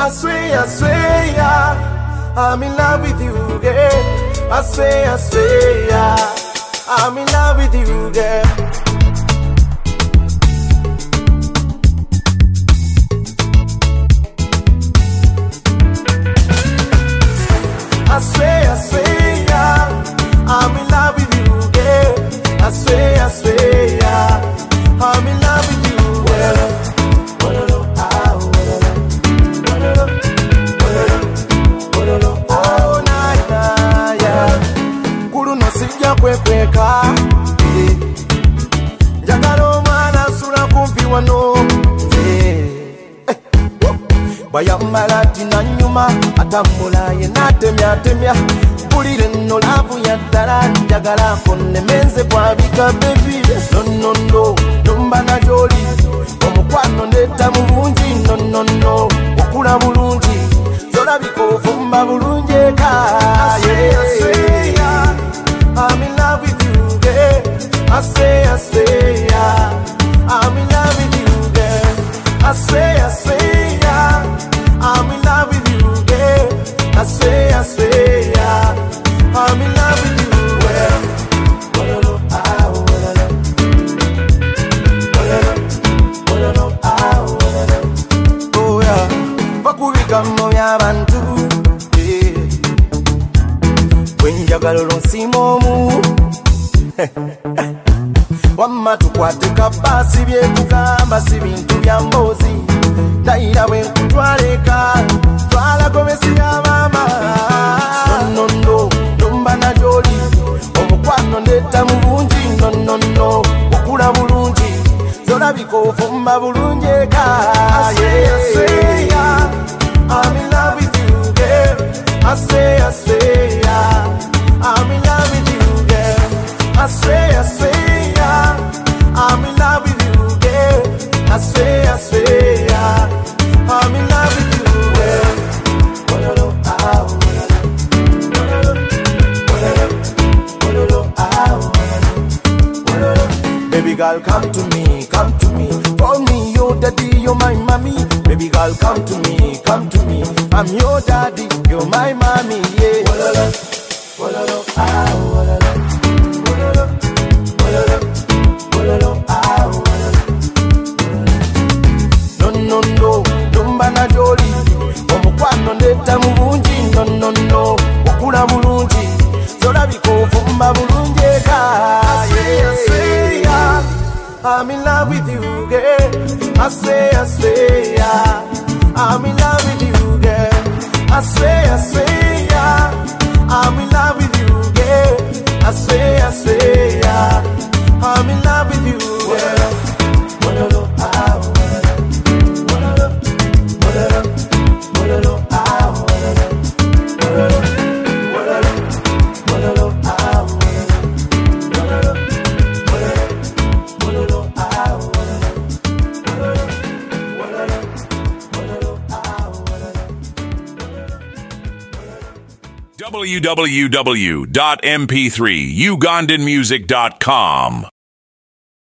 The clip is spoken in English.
swear, I'm in love with you, girl. I swear, I'm in love with you, girl. I swear, I'm in love with you, girl. I swear, I'm in love with you, girl. Oh, nah, yeah. Kulu no sijja kwekweka, njagala omwana asula kumpi wano. Bayambala tina nyuma atambula ye natemya mpulire nno laavu ya ddala njagala konnemenze kwabika baby no nomba na gyoli omukwano ndetta mu bungi no okula bulungi zolabika ofumba bulungi eka. I'm in love with you, girl. I say, I'm in love with you, girl. I say, I'm in love with you, girl. I say, I'm in love with you, girl. Oh yeah, bakubigamo y'abantu, wenjagala olonsimomu. Wamma tukwateka basi byekugamba si bintu bya mbozi ndayira bwe nkutwaleka twala gomesi ya mama no nomba na gyoli omukwano ndetta mu bungi no okula bulungi zolabika ofumba bulungi eka. I'm in love with you, girl. I say, I'm in love with you, girl. I say, I'm in love with you, girl. I say, I'm in love with you, girl. Baby girl, come to me. Call me your daddy, you're my mommy. Baby girl, come to me. I'm your daddy, you're my mommy, yeah. No, nomba na gyoli omukwano ndetta mu bungi no okula bulungi zolabika ofumba bulungi eka. I'm in love with you, girl. I say, I'm in love with you, girl. I say, I'm in love with you, girl. I say, I'm in love with you, girl. www.mp3ugandanmusic.com